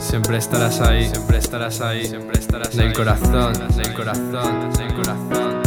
Siempre estarás ahí, siempre estarás ahí, siempre estarás ahí. Del corazón, del corazón, del corazón.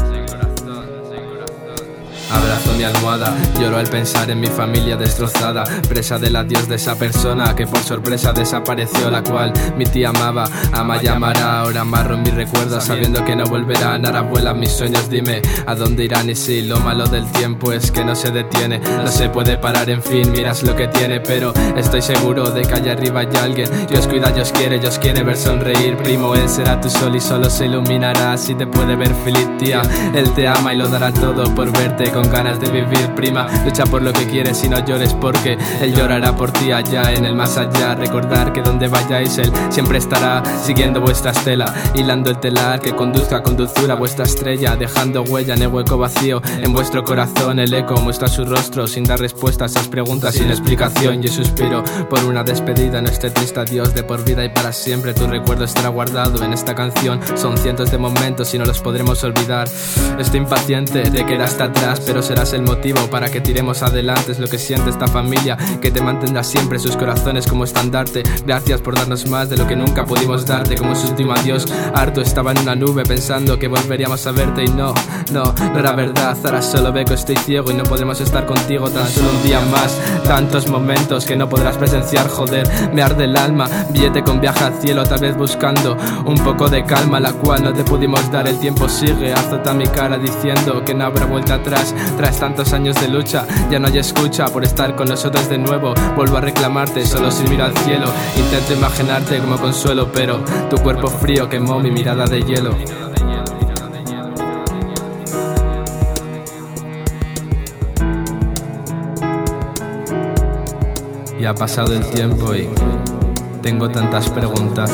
Abrazo mi almohada, lloro al pensar en mi familia destrozada, presa del adiós de esa persona que por sorpresa desapareció, la cual mi tía amaba, ama y amará. Ahora amarro mis recuerdos sabiendo que no volverán. Ahora vuelan mis sueños, dime a dónde irán. Y si lo malo del tiempo es que no se detiene, no se puede parar, en fin, miras lo que tiene. Pero estoy seguro de que allá arriba hay alguien, y os cuida, y os quiere ver sonreír. Primo, él será tu sol y solo se iluminará si te puede ver feliz, tía. Él te ama y lo dará todo por verte con ganas de vivir, prima. Lucha por lo que quieres y no llores, porque él llorará por ti allá en el más allá. Recordar que donde vayáis él siempre estará siguiendo vuestra estela, hilando el telar que conduzca con dulzura vuestra estrella, dejando huella en el hueco vacío en vuestro corazón. El eco muestra su rostro sin dar respuesta a esas preguntas sin explicación. Yo suspiro por una despedida en este triste adiós de por vida y para siempre. Tu recuerdo estará guardado en esta canción. Son cientos de momentos y no los podremos olvidar. Estoy impaciente de quedar hasta atrás, pero serás el motivo para que tiremos adelante. Es lo que siente esta familia, que te mantendrá siempre sus corazones como estandarte. Gracias por darnos más de lo que nunca pudimos darte. Como su último adiós, harto estaba en una nube pensando que volveríamos a verte, y no era verdad. Ahora solo veo que estoy ciego y no podremos estar contigo tan solo un día más. Tantos momentos que no podrás presenciar, joder, me arde el alma. Billete con viaje al cielo, tal vez buscando un poco de calma, la cual no te pudimos dar. El tiempo sigue, azota mi cara diciendo que no habrá vuelta atrás. Tras tantos años de lucha, ya no hay escucha por estar con nosotros de nuevo. Vuelvo a reclamarte, solo sin mirar al cielo. Intento imaginarte como consuelo, pero tu cuerpo frío quemó mi mirada de hielo. Y ha pasado el tiempo y tengo tantas preguntas.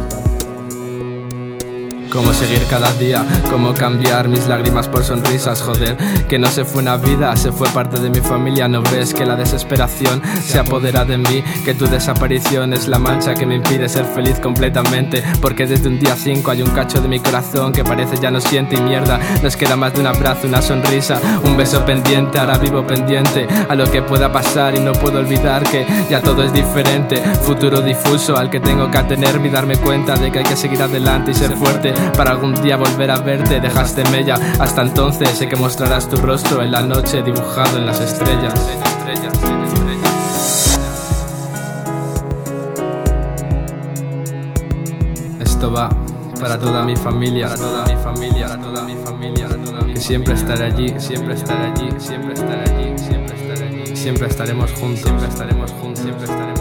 Cómo seguir cada día, cómo cambiar mis lágrimas por sonrisas, joder, que no se fue una vida, se fue parte de mi familia. No ves que la desesperación se apodera de mí, que tu desaparición es la mancha que me impide ser feliz completamente, porque desde un día 5 hay un cacho de mi corazón que parece ya no siente, y mierda, nos queda más de un abrazo, una sonrisa, un beso pendiente. Ahora vivo pendiente a lo que pueda pasar y no puedo olvidar que ya todo es diferente. Futuro difuso al que tengo que atenerme y darme cuenta de que hay que seguir adelante y ser fuerte para algún día volver a verte. Dejaste mella, hasta entonces sé que mostrarás tu rostro en la noche dibujado en las estrellas. Esto va para toda mi familia, para toda mi familia, para toda mi familia, para toda mi... Que siempre estaré allí, siempre estaré allí, siempre estaré allí, siempre estaré allí. Siempre estaremos juntos, siempre estaremos juntos, siempre estaremos